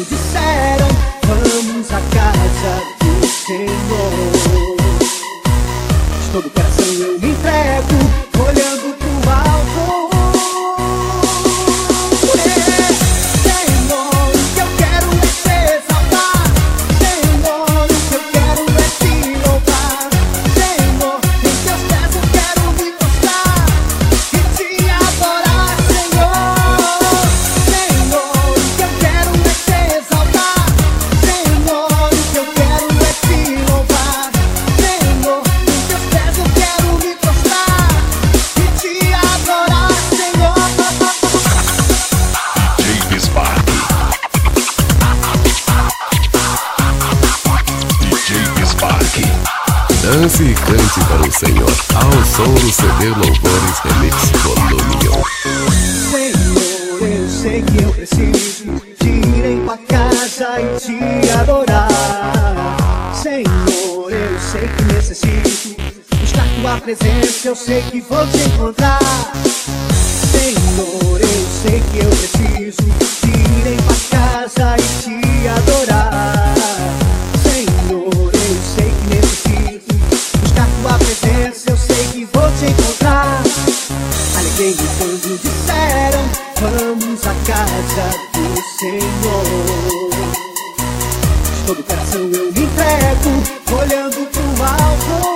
quando disseram: vamos à casa do Senhor. De todo o coração eu me entrego, olhando pro alto. Dance e cante para o Senhor, ao som do CD Louvores Remix Volume 1. Senhor, eu sei que eu preciso de ir em tua casa e te adorar. Senhor, eu sei que necessito buscar tua presença, eu sei que vou te encontrar. Senhor, eu sei que eu preciso de ir em tua casa e te adorar. Senhor, eu sei que necessito buscar tua presença, eu sei que vou te encontrar. Alegrei-me quando disseram: vamos à casa do Senhor. De todo o coração eu me entrego, olhando pro alto.